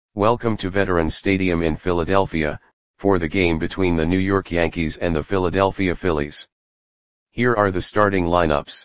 Welcome to Veterans Stadium in Philadelphia, for the game between the New York Yankees and the Philadelphia Phillies. Here are the starting lineups.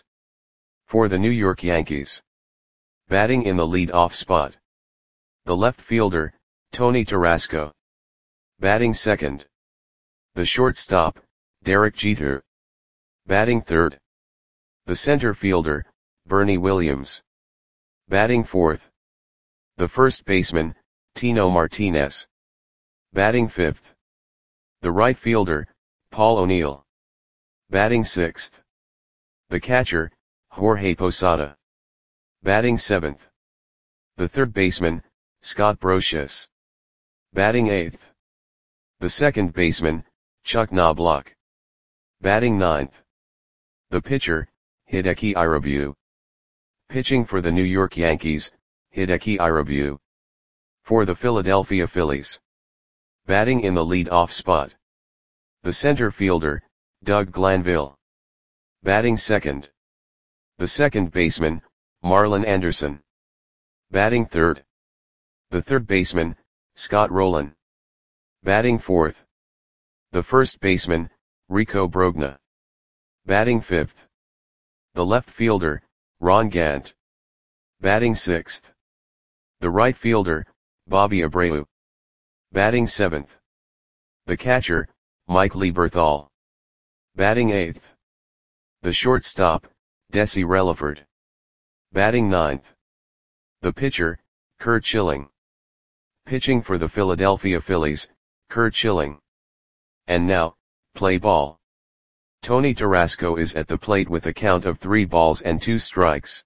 For the New York Yankees. Batting in the lead-off spot. The left fielder, Tony Tarasco. Batting second. The shortstop, Derek Jeter. Batting third. The center fielder, Bernie Williams. Batting fourth. The first baseman, Tino Martinez. Batting fifth. The right fielder, Paul O'Neill. Batting sixth. The catcher, Jorge Posada. Batting seventh. The third baseman, Scott Brosius. Batting eighth. The second baseman, Chuck Knobloch. Batting ninth. The pitcher, Hideki Irabu. Pitching for the New York Yankees, Hideki Irabu. For the Philadelphia Phillies. Batting in the lead-off spot. The center fielder, Doug Glanville. Batting second. The second baseman, Marlon Anderson. Batting third. The third baseman, Scott Rolen. Batting fourth. The first baseman, Rico Brogna. Batting fifth. The left fielder, Ron Gant. Batting sixth. The right fielder, Bobby Abreu. Batting seventh. The catcher, Mike Lieberthal. Batting eighth. The shortstop, Desi Relaford. Batting ninth. The pitcher, Curt Schilling. Pitching for the Philadelphia Phillies, Curt Schilling. And now, play ball. Tony Tarasco is at the plate with a count of 3 balls and 2 strikes.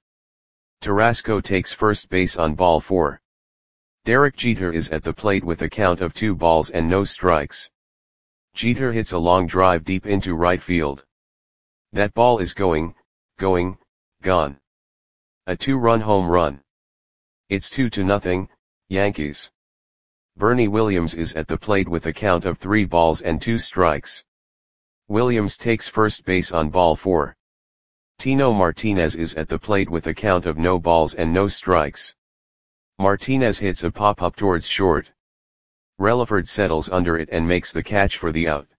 Tarasco takes first base on ball 4. Derek Jeter is at the plate with a count of 2 balls and no strikes. Jeter hits a long drive deep into right field. That ball is gone. A 2-run home run. It's 2-0, Yankees. Bernie Williams is at the plate with a count of 3 balls and 2 strikes. Williams takes first base on ball 4. Tino Martinez is at the plate with a count of no balls and no strikes. Martinez hits a pop-up towards short. Relaford settles under it and makes the catch for the out.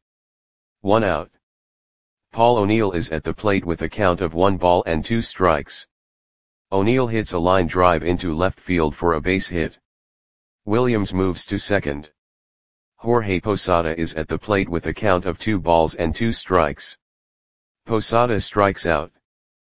1 out. Paul O'Neill is at the plate with a count of 1 ball and 2 strikes. O'Neill hits a line drive into left field for a base hit. Williams moves to second. Jorge Posada is at the plate with a count of 2 balls and 2 strikes. Posada strikes out.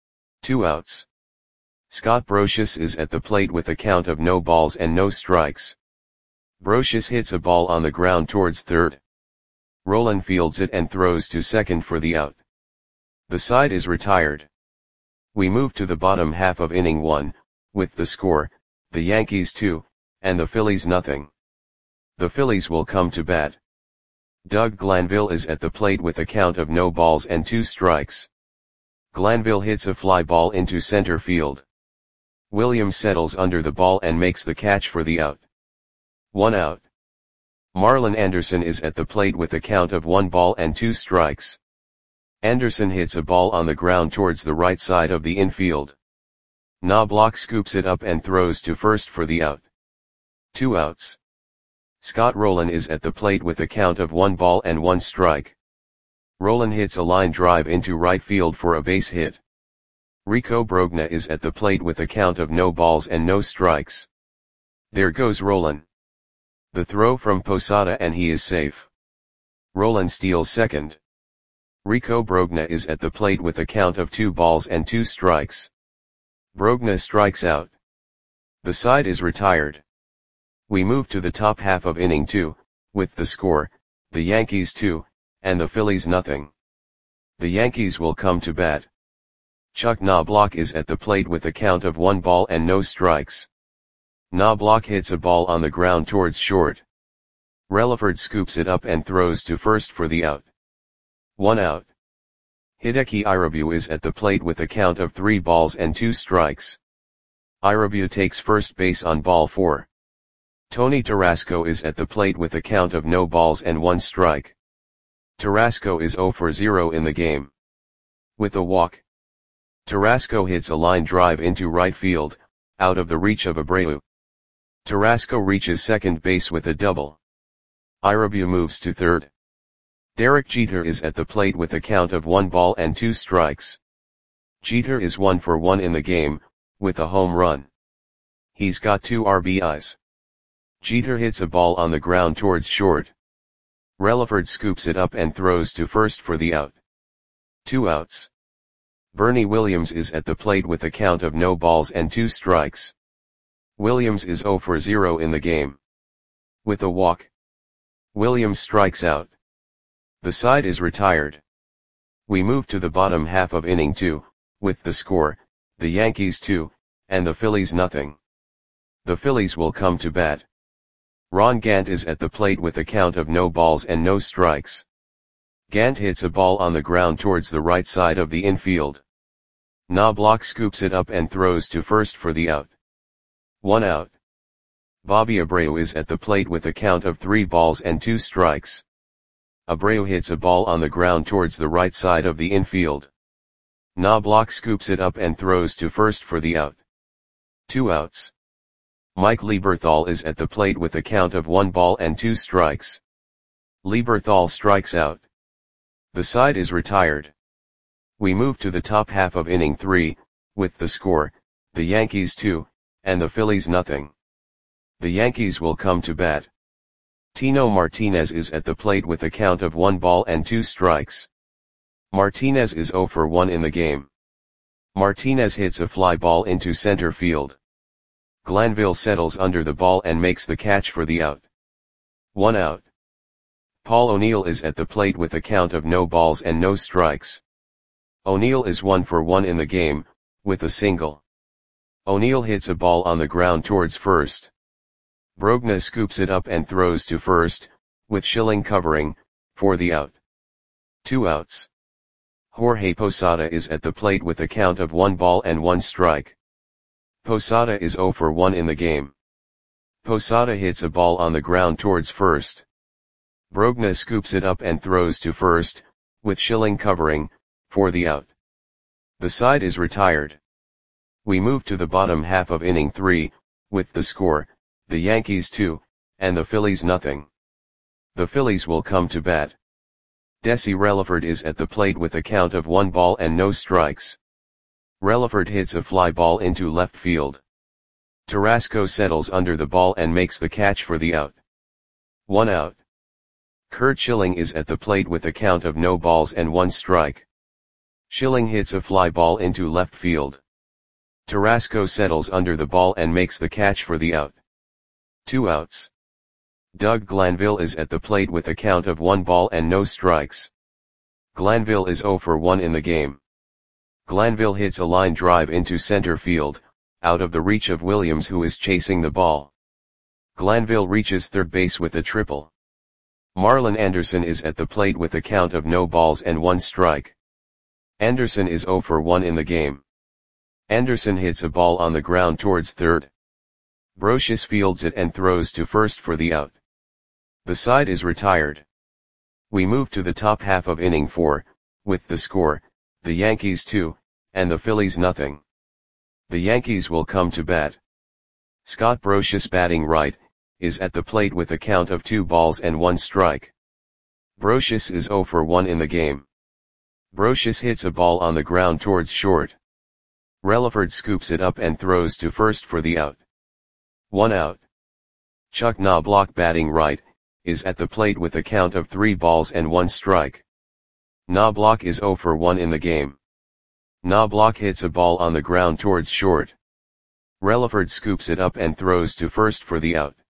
2 outs. Scott Brosius is at the plate with a count of no balls and no strikes. Brosius hits a ball on the ground towards third. Rolen fields it and throws to second for the out. The side is retired. We move to the bottom half of inning 1, with the score, the Yankees 2, and the Phillies nothing. The Phillies will come to bat. Doug Glanville is at the plate with a count of no balls and 2 strikes. Glanville hits a fly ball into center field. Williams settles under the ball and makes the catch for the out. 1 out. Marlon Anderson is at the plate with a count of 1 ball and 2 strikes. Anderson hits a ball on the ground towards the right side of the infield. Knobloch scoops it up and throws to first for the out. 2 outs. Scott Rolen is at the plate with a count of 1 ball and 1 strike. Rolen hits a line drive into right field for a base hit. Rico Brogna is at the plate with a count of no balls and no strikes. There goes Rolen. The throw from Posada and he is safe. Rolen steals second. Rico Brogna is at the plate with a count of 2 balls and 2 strikes. Brogna strikes out. The side is retired. We move to the top half of inning 2, with the score, the Yankees 2, and the Phillies nothing. The Yankees will come to bat. Chuck Knobloch is at the plate with a count of 1 ball and no strikes. Knobloch hits a ball on the ground towards short. Relaford scoops it up and throws to first for the out. 1 out. Hideki Irabu is at the plate with a count of 3 balls and 2 strikes. Irabu takes first base on ball 4. Tony Tarasco is at the plate with a count of no balls and 1 strike. Tarasco is 0 for 0 in the game. With a walk. Tarasco hits a line drive into right field, out of the reach of Abreu. Tarasco reaches second base with a double. Irabou moves to third. Derek Jeter is at the plate with a count of 1 ball and 2 strikes. Jeter is 1 for 1 in the game, with a home run. He's got 2 RBIs. Jeter hits a ball on the ground towards short. Relaford scoops it up and throws to first for the out. 2 outs. Bernie Williams is at the plate with a count of no balls and 2 strikes. Williams is 0 for 0 in the game. With a walk, Williams strikes out. The side is retired. We move to the bottom half of inning 2, with the score, the Yankees 2, and the Phillies nothing. The Phillies will come to bat. Ron Gant is at the plate with a count of no balls and no strikes. Gant hits a ball on the ground towards the right side of the infield. Knobloch scoops it up and throws to first for the out. 1 out. Bobby Abreu is at the plate with a count of 3 balls and 2 strikes. Abreu hits a ball on the ground towards the right side of the infield. Knobloch scoops it up and throws to first for the out. 2 outs. Mike Lieberthal is at the plate with a count of 1 ball and 2 strikes. Lieberthal strikes out. The side is retired. We move to the top half of inning 3, with the score, the Yankees 2, and the Phillies nothing. The Yankees will come to bat. Tino Martinez is at the plate with a count of 1 ball and 2 strikes. Martinez is 0 for 1 in the game. Martinez hits a fly ball into center field. Glanville settles under the ball and makes the catch for the out. 1 out. Paul O'Neill is at the plate with a count of no balls and no strikes. O'Neill is 1 for 1 in the game, with a single. O'Neill hits a ball on the ground towards first. Brogna scoops it up and throws to first, with Schilling covering, for the out. 2 outs. Jorge Posada is at the plate with a count of 1 ball and 1 strike. Posada is 0 for 1 in the game. Posada hits a ball on the ground towards first. Brogna scoops it up and throws to first, with Schilling covering, for the out. The side is retired. We move to the bottom half of inning 3, with the score, the Yankees 2, and the Phillies nothing. The Phillies will come to bat. Desi Relaford is at the plate with a count of 1 ball and no strikes. Relaford hits a fly ball into left field. Tarasco settles under the ball and makes the catch for the out. 1 out. Curt Schilling is at the plate with a count of no balls and 1 strike. Schilling hits a fly ball into left field. Tarasco settles under the ball and makes the catch for the out. 2 outs. Doug Glanville is at the plate with a count of 1 ball and no strikes. Glanville is 0 for 1 in the game. Glanville hits a line drive into center field, out of the reach of Williams who is chasing the ball. Glanville reaches third base with a triple. Marlon Anderson is at the plate with a count of no balls and 1 strike. Anderson is 0 for 1 in the game. Anderson hits a ball on the ground towards third. Brocious fields it and throws to first for the out. The side is retired. We move to the top half of inning 4, with the score, the Yankees 2, and the Phillies nothing. The Yankees will come to bat. Scott Brocious, batting right, is at the plate with a count of 2 balls and 1 strike. Brocious is 0 for 1 in the game. Brocious hits a ball on the ground towards short. Relaford scoops it up and throws to first for the out. 1 out. Chuck Knobloch, batting right, is at the plate with a count of 3 balls and 1 strike. Knobloch is 0 for 1 in the game. Knobloch hits a ball on the ground towards short. Relaford scoops it up and throws to first for the out.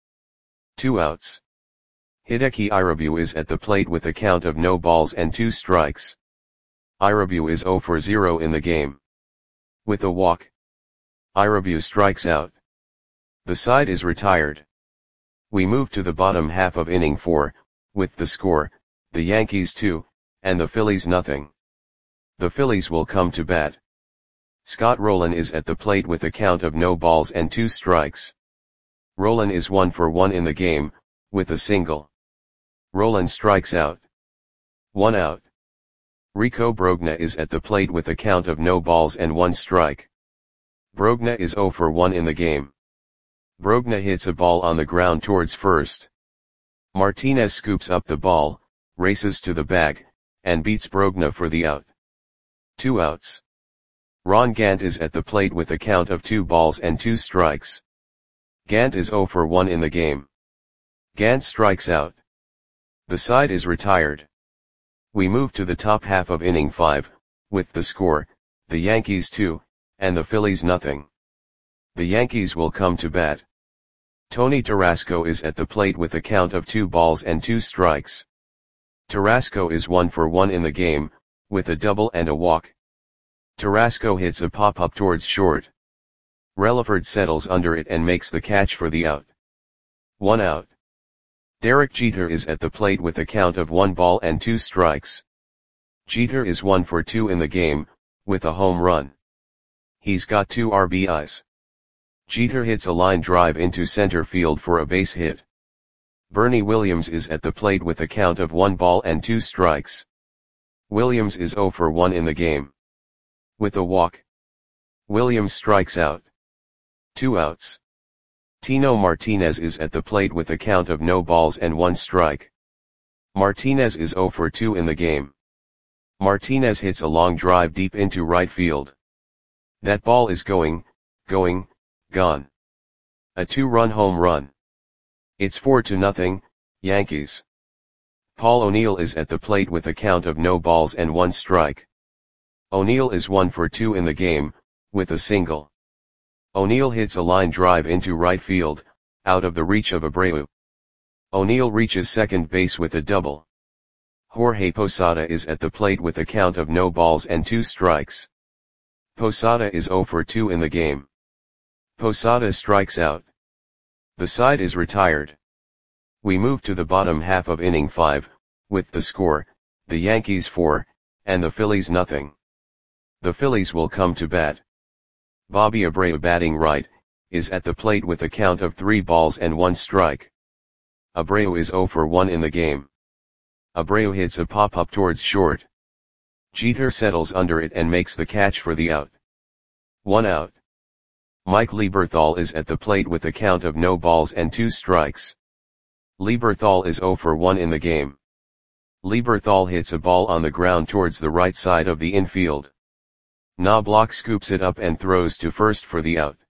2 outs. Hideki Irabu is at the plate with a count of no balls and 2 strikes. Irabu is 0 for 0 in the game. With a walk, Irabu strikes out. The side is retired. We move to the bottom half of inning 4, with the score, the Yankees 2, and the Phillies nothing. The Phillies will come to bat. Scott Rolen is at the plate with a count of no balls and 2 strikes. Rolen is 1 for 1 in the game, with a single. Rolen strikes out. 1 out. Rico Brogna is at the plate with a count of no balls and 1 strike. Brogna is 0 for 1 in the game. Brogna hits a ball on the ground towards first. Martinez scoops up the ball, races to the bag, and beats Brogna for the out. 2 outs. Ron Gant is at the plate with a count of 2 balls and 2 strikes. Gant is 0 for 1 in the game. Gant strikes out. The side is retired. We move to the top half of inning 5, with the score, the Yankees 2, and the Phillies nothing. The Yankees will come to bat. Tony Tarasco is at the plate with a count of 2 balls and 2 strikes. Tarasco is 1 for 1 in the game, with a double and a walk. Tarasco hits a pop-up towards short. Relaford settles under it and makes the catch for the out. 1 out. Derek Jeter is at the plate with a count of 1 ball and 2 strikes. Jeter is 1 for 2 in the game, with a home run. He's got 2 RBIs. Jeter hits a line drive into center field for a base hit. Bernie Williams is at the plate with a count of 1 ball and 2 strikes. Williams is 0 for 1 in the game. With a walk. Williams strikes out. 2 outs. Tino Martinez is at the plate with a count of no balls and 1 strike. Martinez is 0 for 2 in the game. Martinez hits a long drive deep into right field. That ball is going, gone. A 2-run home run. It's 4-0, Yankees. Paul O'Neill is at the plate with a count of no balls and 1 strike. O'Neill is 1 for 2 in the game, with a single. O'Neill hits a line drive into right field, out of the reach of Abreu. O'Neill reaches second base with a double. Jorge Posada is at the plate with a count of no balls and 2 strikes. Posada is 0 for 2 in the game. Posada strikes out. The side is retired. We move to the bottom half of inning 5, with the score, the Yankees 4, and the Phillies nothing. The Phillies will come to bat. Bobby Abreu batting right, is at the plate with a count of 3 balls and 1 strike. Abreu is 0 for 1 in the game. Abreu hits a pop-up towards short. Jeter settles under it and makes the catch for the out. 1 out. Mike Lieberthal is at the plate with a count of no balls and 2 strikes. Lieberthal is 0 for 1 in the game. Lieberthal hits a ball on the ground towards the right side of the infield. Knobloch scoops it up and throws to first for the out.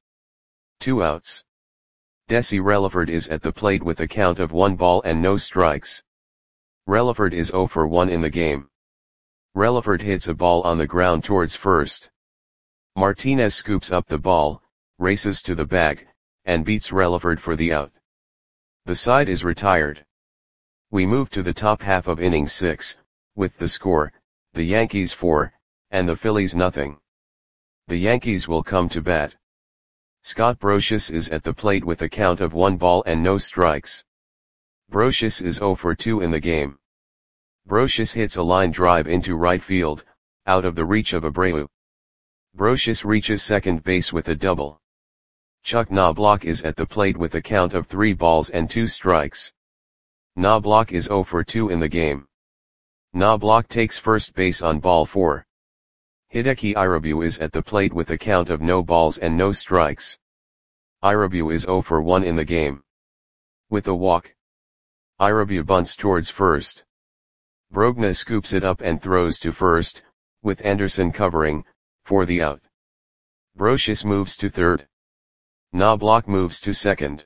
2 outs. Desi Relaford is at the plate with a count of 1 ball and no strikes. Relaford is 0 for 1 in the game. Relaford hits a ball on the ground towards first. Martinez scoops up the ball, races to the bag, and beats Relaford for the out. The side is retired. We move to the top half of inning 6, with the score, the Yankees 4, and the Phillies nothing. The Yankees will come to bat. Scott Brosius is at the plate with a count of 1 ball and no strikes. Brosius is 0 for 2 in the game. Brosius hits a line drive into right field, out of the reach of Abreu. Brosius reaches second base with a double. Chuck Knobloch is at the plate with a count of 3 balls and 2 strikes. Knobloch is 0 for 2 in the game. Knobloch takes first base on ball 4. Hideki Irabu is at the plate with a count of no balls and no strikes. Irabu is 0 for 1 in the game. With a walk. Irabu bunts towards first. Brogna scoops it up and throws to first, with Anderson covering, for the out. Brosius moves to third. Knobloch moves to second.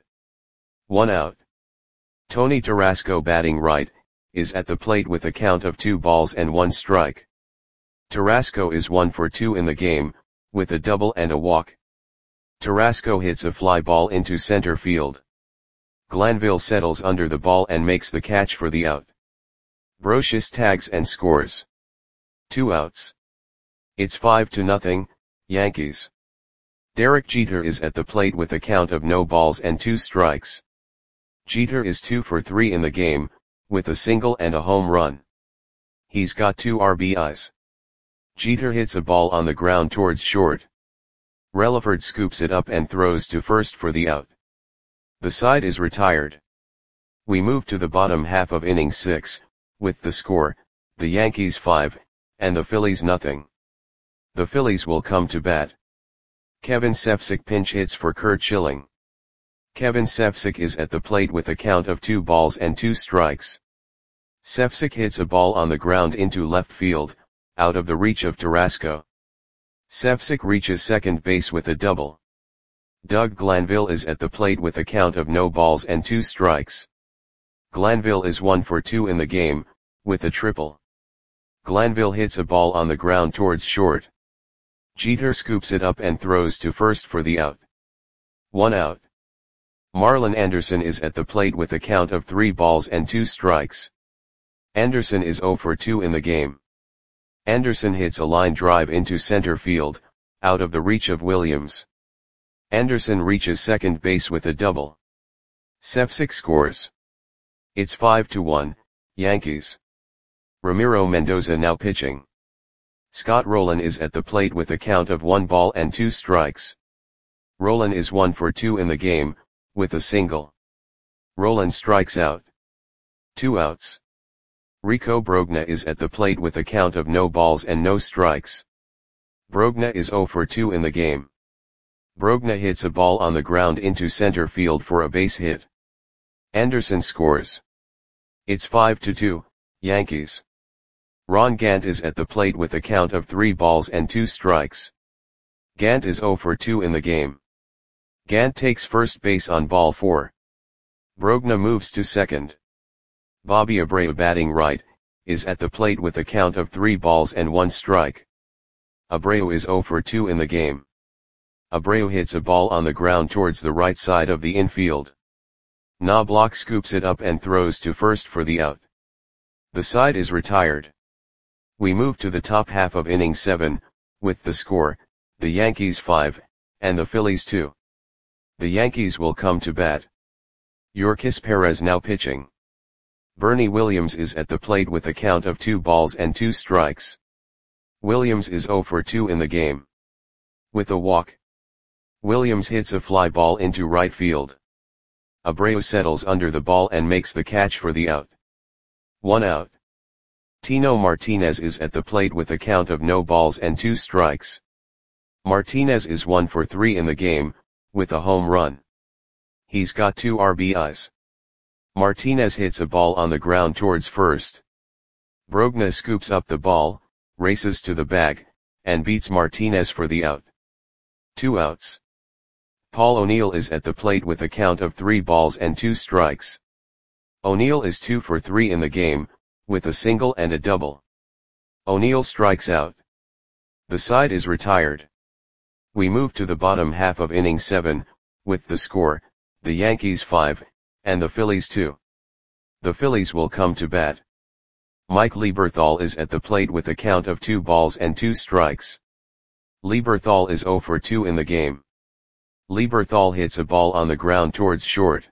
1 out. Tony Tarasco batting right, is at the plate with a count of 2 balls and 1 strike. Tarasco is 1 for 2 in the game, with a double and a walk. Tarasco hits a fly ball into center field. Glanville settles under the ball and makes the catch for the out. Brosius tags and scores. 2 outs. It's 5-0, Yankees. Derek Jeter is at the plate with a count of no balls and 2 strikes. Jeter is 2 for 3 in the game, with a single and a home run. He's got 2 RBIs. Jeter hits a ball on the ground towards short. Relaford scoops it up and throws to first for the out. The side is retired. We move to the bottom half of inning 6, with the score, the Yankees 5, and the Phillies nothing. The Phillies will come to bat. Kevin Sepsic pinch hits for Curt Schilling. Kevin Cefcik is at the plate with a count of 2 balls and 2 strikes. Cefcik hits a ball on the ground into left field, out of the reach of Tarasco. Cefcik reaches second base with a double. Doug Glanville is at the plate with a count of no balls and 2 strikes. Glanville is 1 for 2 in the game, with a triple. Glanville hits a ball on the ground towards short. Jeter scoops it up and throws to first for the out. 1 out. Marlon Anderson is at the plate with a count of 3 balls and 2 strikes. Anderson is 0 for 2 in the game. Anderson hits a line drive into center field, out of the reach of Williams. Anderson reaches second base with a double. Cefcik scores. It's 5-1, Yankees. Ramiro Mendoza now pitching. Scott Rolen is at the plate with a count of 1 ball and 2 strikes. Rolen is 1 for 2 in the game, with a single. Rolen strikes out. 2 outs. Rico Brogna is at the plate with a count of no balls and no strikes. Brogna is 0 for 2 in the game. Brogna hits a ball on the ground into center field for a base hit. Anderson scores. It's 5-2, Yankees. Ron Gant is at the plate with a count of 3 balls and 2 strikes. Gant is 0 for 2 in the game. Gant takes first base on ball 4. Brogna moves to second. Bobby Abreu, batting right, is at the plate with a count of 3 balls and 1 strike. Abreu is 0 for 2 in the game. Abreu hits a ball on the ground towards the right side of the infield. Knobloch scoops it up and throws to first for the out. The side is retired. We move to the top half of inning 7, with the score, the Yankees 5, and the Phillies 2. The Yankees will come to bat. Yorkis Perez now pitching. Bernie Williams is at the plate with a count of 2 balls and 2 strikes. Williams is 0 for 2 in the game. With a walk. Williams hits a fly ball into right field. Abreu settles under the ball and makes the catch for the out. 1 out. Tino Martinez is at the plate with a count of no balls and 2 strikes. Martinez is 1 for 3 in the game, with a home run. He's got 2 RBIs. Martinez hits a ball on the ground towards first. Brogna scoops up the ball, races to the bag, and beats Martinez for the out. 2 outs. Paul O'Neill is at the plate with a count of 3 balls and 2 strikes. O'Neill is 2 for 3 in the game, with a single and a double. O'Neill strikes out. The side is retired. We move to the bottom half of inning 7, with the score, the Yankees 5, and the Phillies 2. The Phillies will come to bat. Mike Lieberthal is at the plate with a count of 2 balls and 2 strikes. Lieberthal is 0 for 2 in the game. Lieberthal hits a ball on the ground towards short.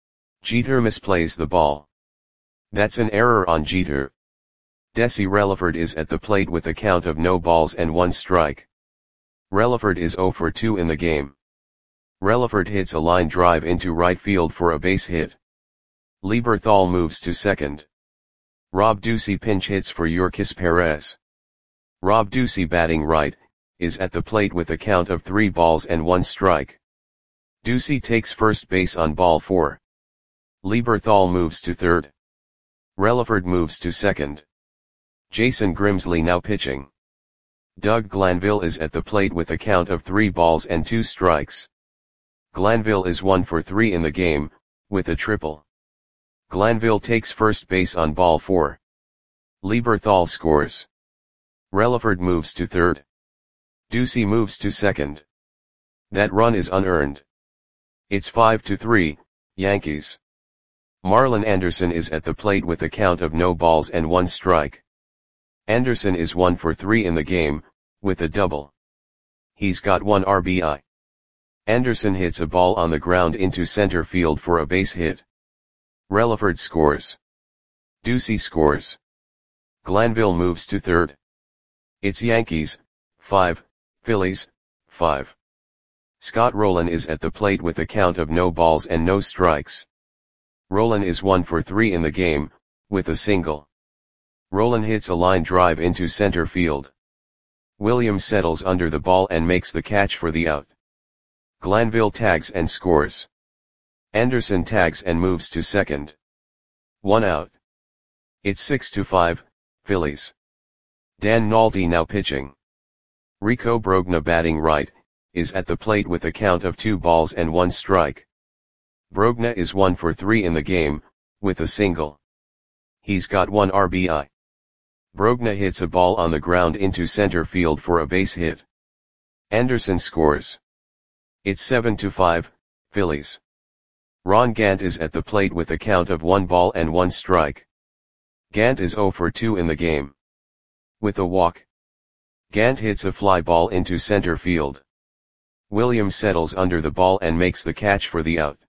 Jeter misplays the ball. That's an error on Jeter. Desi Relaford is at the plate with a count of no balls and 1 strike. Relaford is 0 for 2 in the game. Relaford hits a line drive into right field for a base hit. Lieberthal moves to second. Rob Ducey pinch hits for Yorkis Perez. Rob Ducey, batting right, is at the plate with a count of 3 balls and 1 strike. Ducey takes first base on ball 4. Lieberthal moves to third. Relaford moves to second. Jason Grimsley now pitching. Doug Glanville is at the plate with a count of 3 balls and 2 strikes. Glanville is 1 for 3 in the game, with a triple. Glanville takes first base on ball 4. Lieberthal scores. Relaford moves to third. Ducey moves to second. That run is unearned. It's 5-3, Yankees. Marlon Anderson is at the plate with a count of no balls and 1 strike. Anderson is 1 for 3 in the game, with a double. He's got 1 RBI. Anderson hits a ball on the ground into center field for a base hit. Relaford scores. Ducey scores. Glanville moves to third. It's Yankees 5, Phillies 5. Scott Rolen is at the plate with a count of no balls and no strikes. Rolen is 1 for 3 in the game, with a single. Rolen hits a line drive into center field. Williams settles under the ball and makes the catch for the out. Glanville tags and scores. Anderson tags and moves to second. 1 out. It's 6-5, Phillies. Dan Nolte now pitching. Rico Brogna batting right, is at the plate with a count of 2 balls and 1 strike. Brogna is 1 for 3 in the game, with a single. He's got 1 RBI. Brogna hits a ball on the ground into center field for a base hit. Anderson scores. It's 7-5, Phillies. Ron Gant is at the plate with a count of 1 ball and 1 strike. Gant is 0 for 2 in the game. With a walk. Gant hits a fly ball into center field. Williams settles under the ball and makes the catch for the out.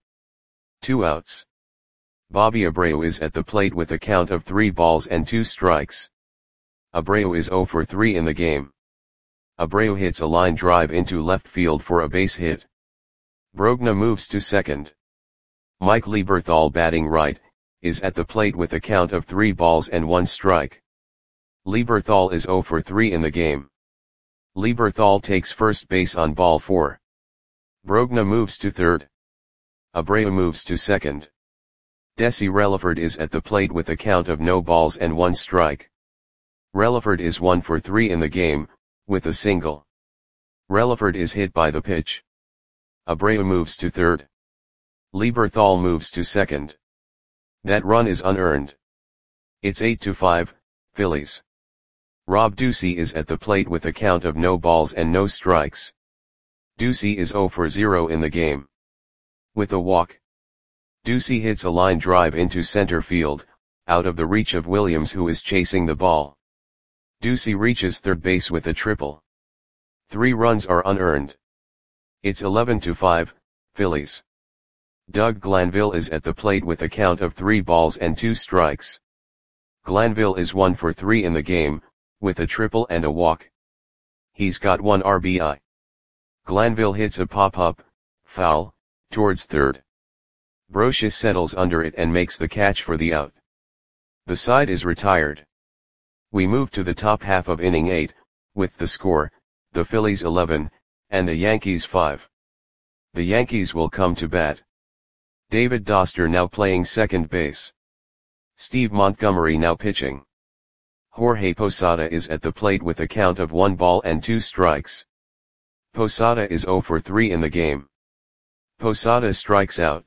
2 outs. Bobby Abreu is at the plate with a count of 3 balls and 2 strikes. Abreu is 0 for 3 in the game. Abreu hits a line drive into left field for a base hit. Brogna moves to second. Mike Lieberthal batting right, is at the plate with a count of 3 balls and 1 strike. Lieberthal is 0 for 3 in the game. Lieberthal takes first base on ball 4. Brogna moves to third. Abreu moves to second. Desi Relaford is at the plate with a count of no balls and 1 strike. Relaford is 1 for 3 in the game, with a single. Relaford is hit by the pitch. Abreu moves to third. Lieberthal moves to second. That run is unearned. It's 8-5, Phillies. Rob Ducey is at the plate with a count of no balls and no strikes. Ducey is 0 for 0 in the game. With a walk. Ducey hits a line drive into center field, out of the reach of Williams who is chasing the ball. Ducey reaches third base with a triple. 3 runs are unearned. It's 11-5, Phillies. Doug Glanville is at the plate with a count of 3 balls and 2 strikes. Glanville is 1 for 3 in the game, with a triple and a walk. He's got 1 RBI. Glanville hits a pop-up, foul, towards third. Brosius settles under it and makes the catch for the out. The side is retired. We move to the top half of inning 8, with the score, the Phillies 11, and the Yankees 5. The Yankees will come to bat. David Doster now playing second base. Steve Montgomery now pitching. Jorge Posada is at the plate with a count of 1 ball and 2 strikes. Posada is 0 for 3 in the game. Posada strikes out.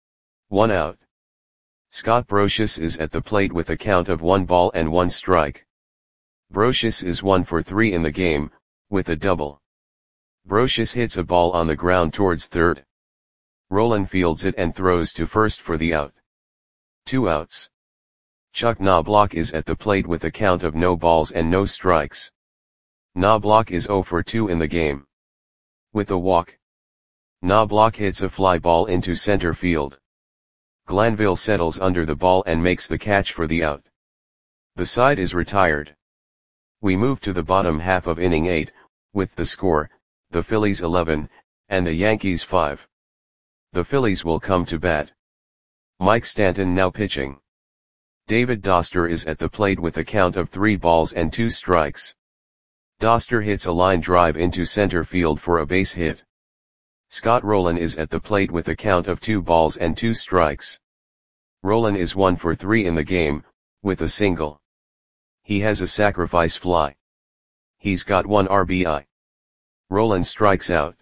1 out. Scott Brosius is at the plate with a count of 1 ball and 1 strike. Brosius is 1 for 3 in the game, with a double. Brosius hits a ball on the ground towards third. Rolen fields it and throws to first for the out. 2 outs. Chuck Knobloch is at the plate with a count of no balls and no strikes. Knobloch is 0 for 2 in the game. With a walk. Knobloch hits a fly ball into center field. Glanville settles under the ball and makes the catch for the out. The side is retired. We move to the bottom half of inning 8, with the score, the Phillies 11, and the Yankees 5. The Phillies will come to bat. Mike Stanton now pitching. David Doster is at the plate with a count of 3 balls and 2 strikes. Doster hits a line drive into center field for a base hit. Scott Rolen is at the plate with a count of 2 balls and 2 strikes. Rolen is 1 for 3 in the game, with a single. He has a sacrifice fly. He's got 1 RBI. Rolen strikes out.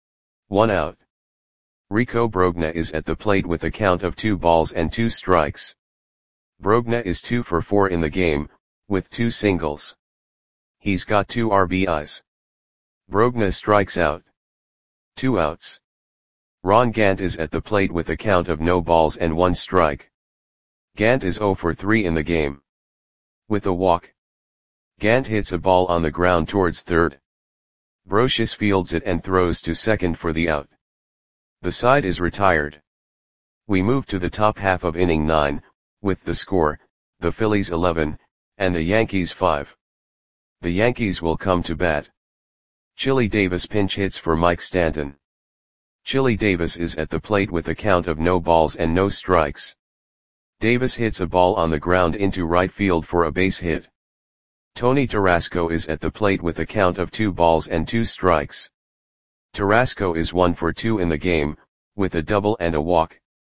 1 out. Rico Brogna is at the plate with a count of 2 balls and 2 strikes. Brogna is 2 for 4 in the game, with 2 singles. He's got 2 RBIs. Brogna strikes out. 2 outs. Ron Gant is at the plate with a count of no balls and 1 strike. Gant is 0 for 3 in the game. With a walk. Gant hits a ball on the ground towards third. Brosius fields it and throws to second for the out. The side is retired. We move to the top half of inning 9, with the score, the Phillies 11, and the Yankees 5. The Yankees will come to bat. Chili Davis pinch hits for Mike Stanton. Chili Davis is at the plate with a count of no balls and no strikes. Davis hits a ball on the ground into right field for a base hit. Tony Tarasco is at the plate with a count of 2 balls and 2 strikes. Tarasco is 1 for 2 in the game, with a double and a walk.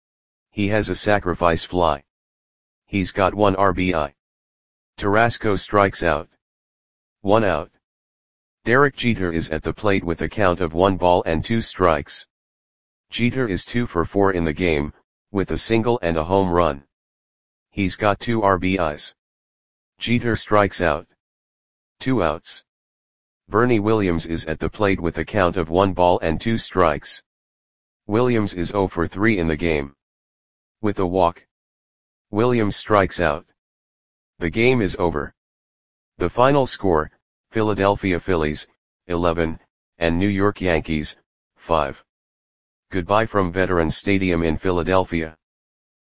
He has a sacrifice fly. He's got 1 RBI. Carrasco strikes out. 1 out. Derek Jeter is at the plate with a count of 1 ball and 2 strikes. Jeter is 2 for 4 in the game, with a single and a home run. He's got 2 RBIs. Jeter strikes out. 2 outs. Bernie Williams is at the plate with a count of 1 ball and 2 strikes. Williams is 0 for 3 in the game. With a walk. Williams strikes out. The game is over. The final score, Philadelphia Phillies, 11, and New York Yankees, 5. Goodbye from Veterans Stadium in Philadelphia.